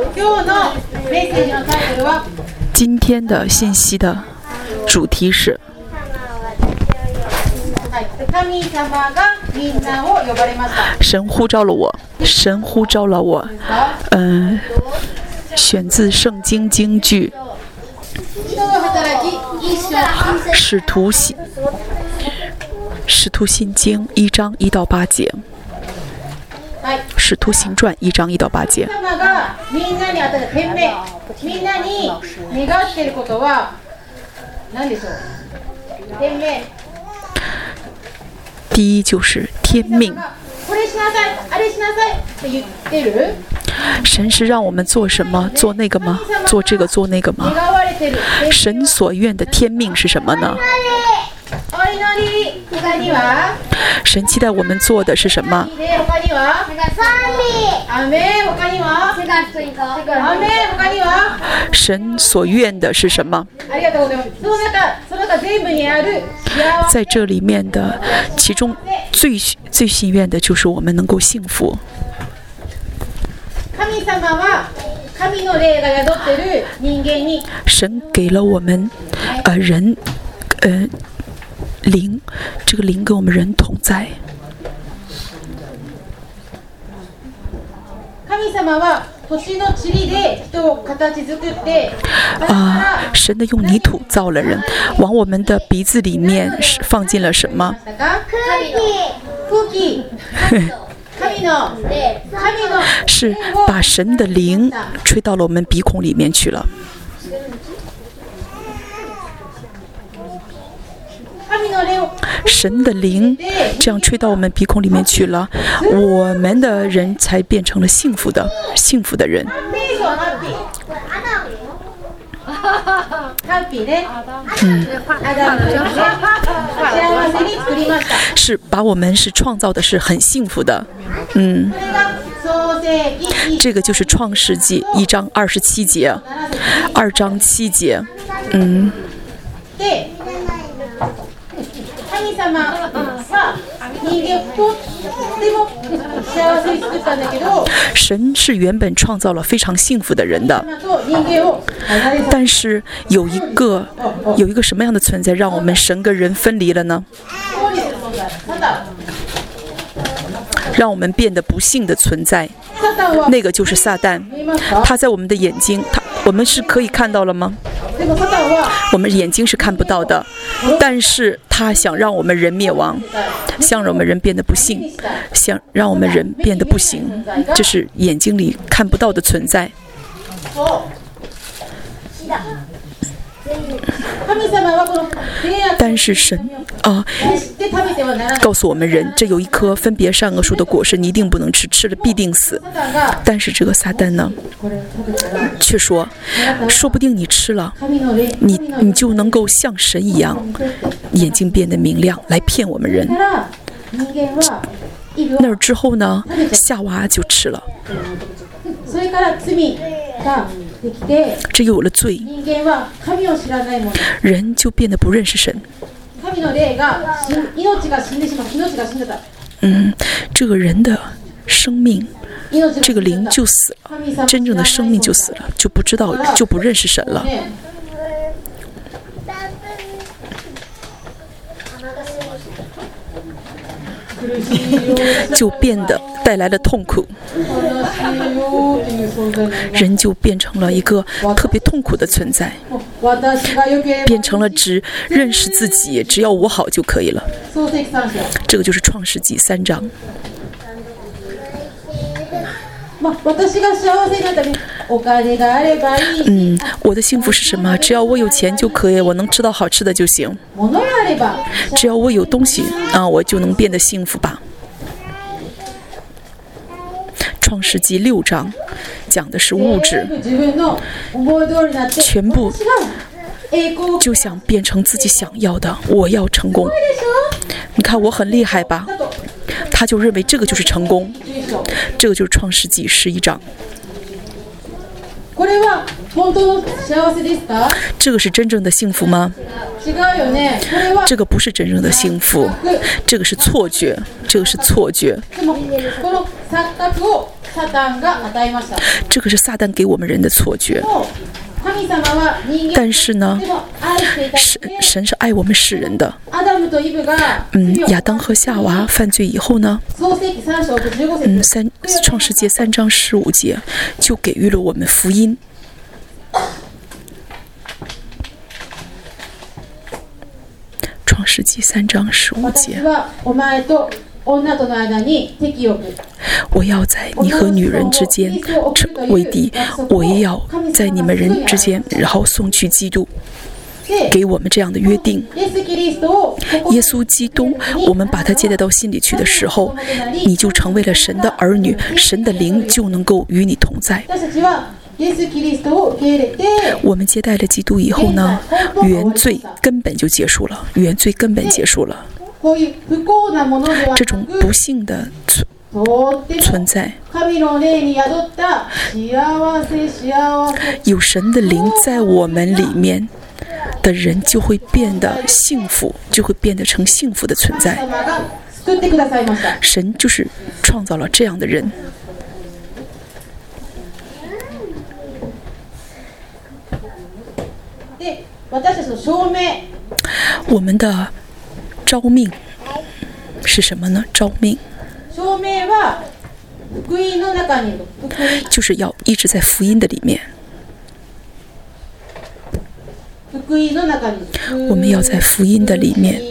今天的信息的主题是神呼召了我，神呼召了我。选自圣经京剧使徒信经1章1到8节，使徒行传1章1到8节。第一就是天命。神是让我们做什么？做那个吗？做这个做那个吗？神所愿的天命是什么呢？神期待我们做的是什么？神所愿的是什么？在这里面的其中最心愿的就是我们能够幸福。神给了我们人灵，这个灵跟我们人同在。神的用泥土造了人，往我们的鼻子里面放进了什么？是把神的灵吹到了我们鼻孔里面去了。神的灵这样吹到我们鼻孔里面去了，我们的人才变成了幸福的人。是把我们是创造的是很幸福的。这个就是创世纪1章27节，2章7节。神是原本创造了非常幸福的人的，但是有一个什么样的存在让我们神跟人分离了呢？让我们变得不幸的存在，那个就是撒旦。他在我们的眼睛，我们是可以看到了吗？我们眼睛是看不到的，但是他想让我们人灭亡，想让我们人变得不幸，想让我们人变得不行，这是眼睛里看不到的存在。但是神告诉我们人，这有一棵分别善恶树的果实，你一定不能吃，吃了必定死。但是这个撒旦呢，却说不定你吃了，你就能够像神一样，眼睛变得明亮，来骗我们人。那之后呢，夏娃就吃了，这有了罪，人就变得不认识神。这个人的生命，这个灵就死了，真正的生命就死了，就不认识神了。就变得带来了痛苦，人就变成了一个特别痛苦的存在，变成了只认识自己，只要我好就可以了。这个就是创世纪3章。我的幸福是什么？只要我有钱就可以，我能吃到好吃的就行。只要我有东西我就能变得幸福吧。创世纪6章讲的是物质，全部就想变成自己想要的，我要成功。你看我很厉害吧？他就认为这个就是成功，这个就是创世纪11章。这个是真正的幸福吗？这个不是真正的幸福，这个是错觉，这个是错觉。 这个是撒旦给我们人的错觉。但是呢，神是爱我们世人的。亚当和夏娃犯罪以后呢，创世纪3章15节就给予了我们福音。创世纪3章15节。我要在你和女人之间为敌，我也要在你们人之间，然后送去基督，给我们这样的约定。耶稣基督，我们把他接待到心里去的时候，你就成为了神的儿女，神的灵就能够与你同在。我们接待了基督以后呢，原罪根本就结束了，原罪根本结束了。这种不幸的存在，有神的灵在我们里面的人就会变得幸福，就会变得成幸福的存在。神就是创造了这样的人。我们的召命是什么呢？召命就是要一直在福音的里面，我们要在福音的里面。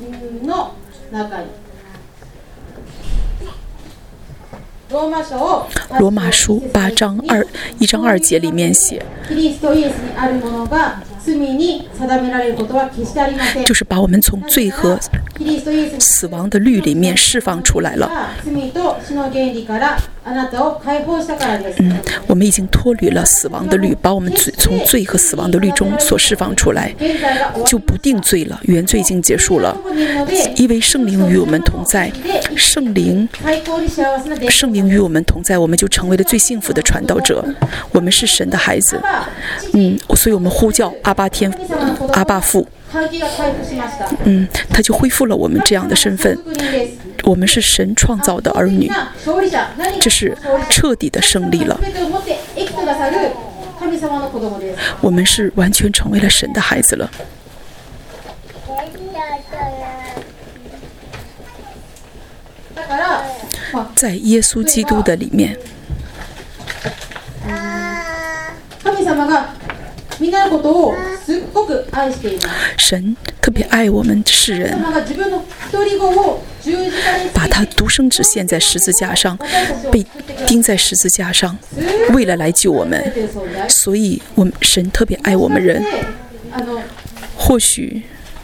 罗马书1章2节里面写，就是把我们从罪和死亡的律里面释放出来了。我们已经脱离了死亡的律，把我们从罪和死亡的律中所释放出来，就不定罪了，原罪已经结束了。因为圣灵与我们同在，圣灵与我们同在，我们就成为了最幸福的传道者。我们是神的孩子，所以我们呼叫阿爸天父，阿爸父。他就恢复了我们这样的身份。我们是神创造的儿女，这是彻底的胜利了。我们是完全成为了神的孩子了。在耶稣基督的里面，神特别爱我们世人，把他独生子献在十字架上，被钉在十字架上，为了来救我们。所以神特别爱我们人。或许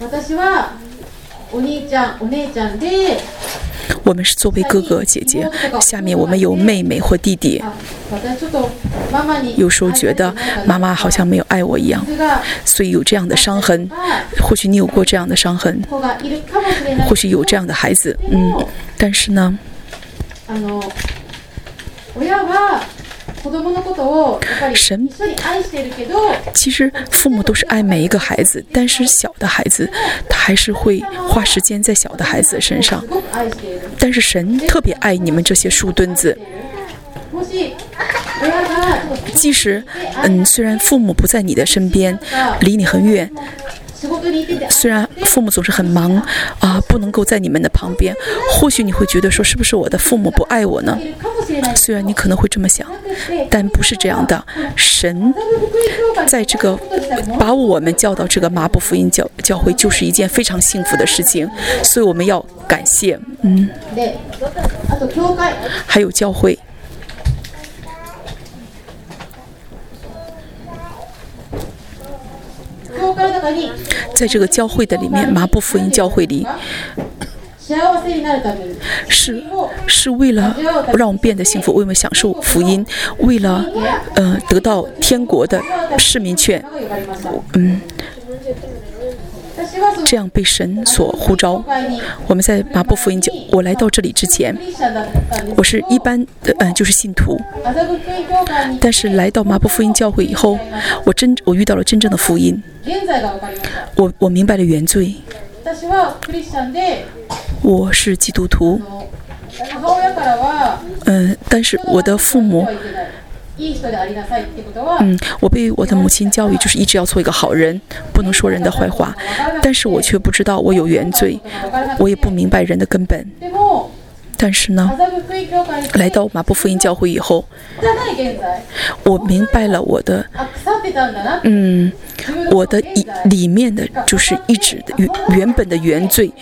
我们是作为哥哥姐姐，下面我们有妹妹或弟弟，有时候觉得妈妈好像没有爱我一样，所以有这样的伤痕。或许你有过这样的伤痕，或许有这样的孩子，但是呢，神其实父母都是爱每一个孩子，但是小的孩子他还是会花时间在小的孩子身上。但是神特别爱你们这些树墩子。即使虽然父母不在你的身边，离你很远，虽然父母总是很忙不能够在你们的旁边，或许你会觉得说，是不是我的父母不爱我呢？虽然你可能会这么想，但不是这样的。神在这个把我们叫到这个麻布福音教会，就是一件非常幸福的事情，所以我们要感谢。还有教会。在这个教会的里面，麻布福音教会里，是为了让我们变得幸福，为我们享受福音，为了得到天国的市民权，这样被神所呼召。我们在麻布福音教，我来到这里之前，我是一般的就是信徒，但是来到麻布福音教会以后，我遇到了真正的福音，我明白了原罪，我是基督徒， 但是我的父母，我被我的母亲教育，就是一直要做一个好人，不能说人的坏话。但是我却不知道我有原罪，我也不明白人的根本。但是呢，来到马布福音教会以后，我明白了我的里面的就是一直的原本的原罪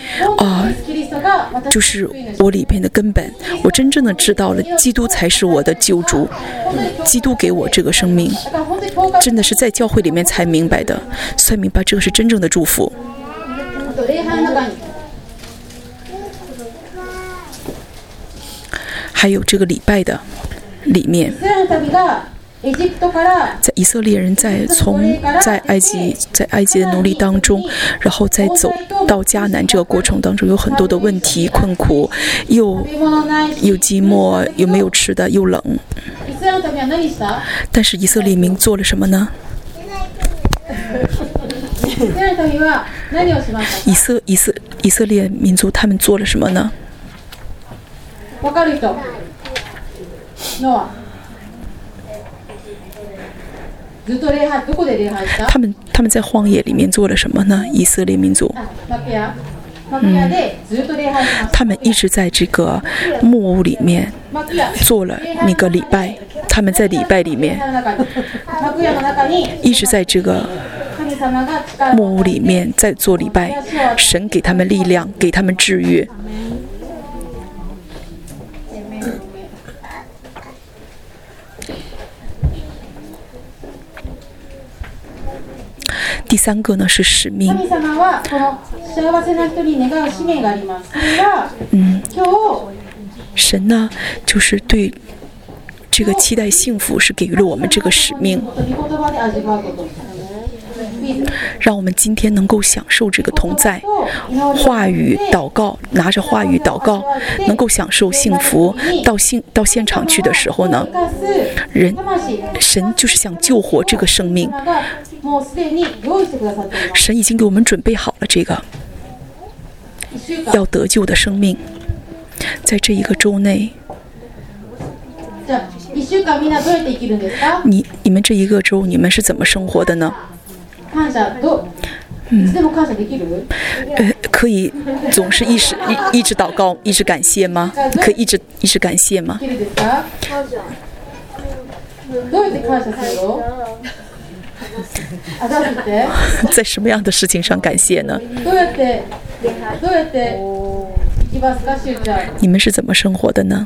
就是我里边的根本。我真正的知道了，基督才是我的救主，基督给我这个生命，真的是在教会里面才明白的，才明白这个是真正的祝福。还有这个礼拜的里面，在以色列人在埃及的奴隶当中，然后再走到迦南这个过程当中，有很多的问题困苦，又寂寞，又没有吃的，又冷。但是以色列民做了什么呢？以色列民族他们做了什么呢？他们在荒野里面做了什么呢？以色列民族，他们一直在这个木屋里面做了那个礼拜，他们在礼拜里面一直在这个木屋里面在做礼拜，神给他们力量，给他们治愈。第三个呢是使命。神呢就是对这个期待幸福是给予了我们这个使命，让我们今天能够享受这个同在，话语祷告，拿着话语祷告，能够享受幸福。到现场去的时候呢，神就是想救活这个生命，神已经给我们准备好了这个要得救的生命。在这一个周内，你们这一个周你们是怎么生活的呢？可以总是一直祷告，一直感谢吗？可以一直感谢吗？在什么样的事情上感谢呢？你们是怎么生活的呢？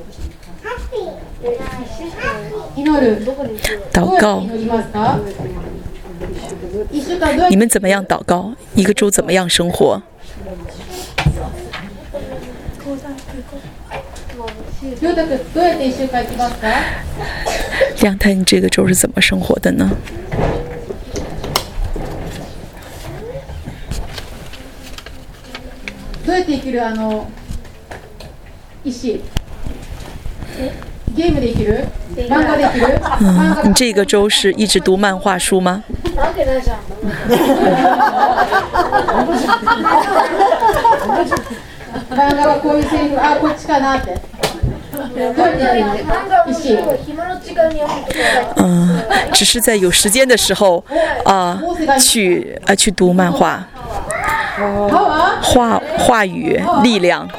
祷告，你们怎么样祷告？一个周怎么样生活？亮太，你这个周是怎么生活的呢？你这个周是一直读漫画书吗？只是在有时间的时候去读漫画，话语力量。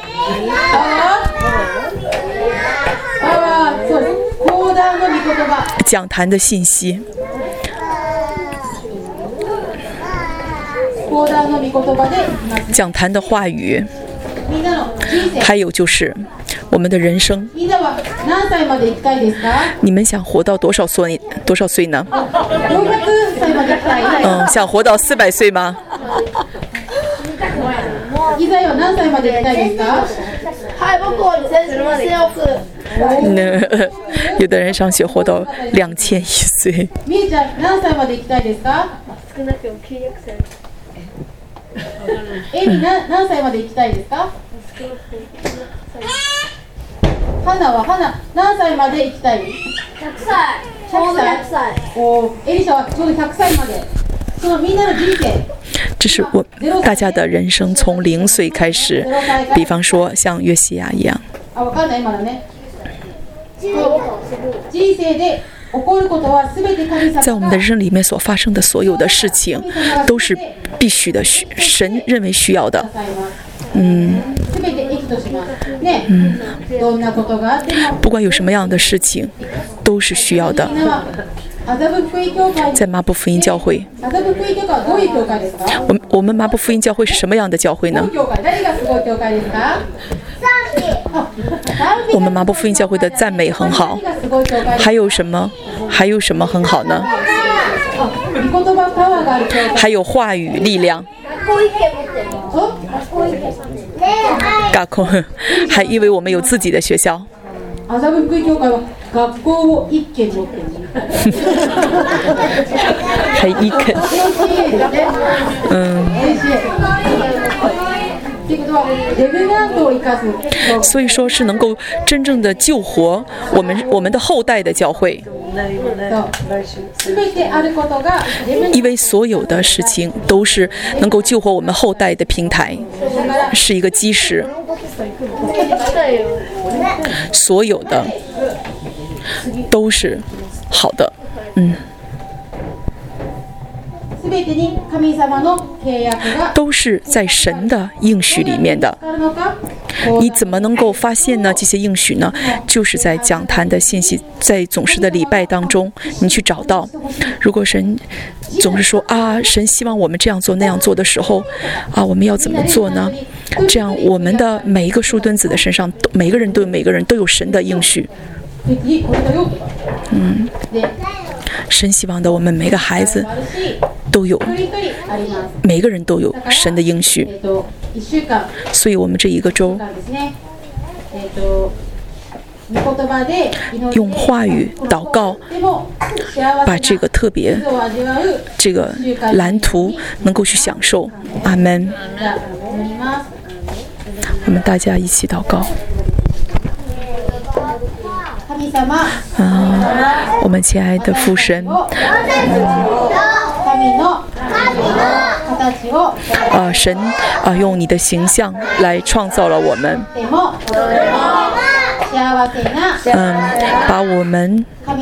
讲坛的信息，讲坛的话语，还有就是我们的人生。你们想活到多少岁呢？想活到400岁吗？有的人上学活到2100岁。 花は何歳まで行きたい？100歳。ちょうど100歳。エリシャはちょうど100歳まで。そのみんなの人生。 这是大家的人生从0岁开始，比方说像约西亚一样。 わかんないまだね。人生で起こることはすべて神様在我们的人生里面所发生的所有的事情，都是必须的，神认为需要的。不管有什么样的事情，都是需要的。在麻布福音教会，我们麻布福音教会是什么样的教会呢？我们麻布福音教会的赞美很好，还有什么很好呢？还有话语力量。学校，还因为我们有自己的学校。 麻布福音教会は学校を一軒持ってる。 还一肯。所以说是能够真正的救活我们的后代的教会，因为所有的事情都是能够救活我们后代的平台，是一个基石。所有的都是好的，都是在神的应许里面的。你怎么能够发现呢？这些应许呢，就是在讲坛的信息，在总是的礼拜当中，你去找到。如果神总是说神希望我们这样做那样做的时候，我们要怎么做呢？这样我们的每一个树墩子的身上，每个人都有神的应许。神希望的我们每个孩子都有，每个人都有神的应许。所以我们这一个周用话语祷告，把这个特别这个蓝图能够去享受。阿们。我们大家一起祷告。我们亲爱的父神，神用你的形象来创造了我们，把我们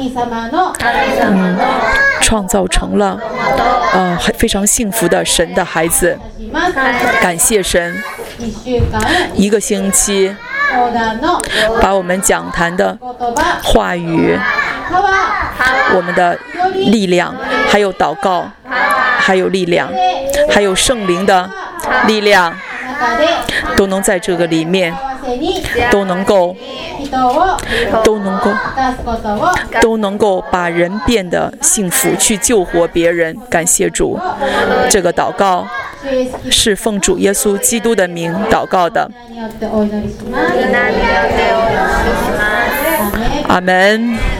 创造成了非常幸福的神的孩子。感谢神，一个星期把我们讲坛的话语，我们的力量，还有祷告，还有力量，还有圣灵的力量，都能在这个里面，都能够把人变得幸福，去救活别人。感谢主，这个祷告是奉主耶稣基督的名祷告的。阿门。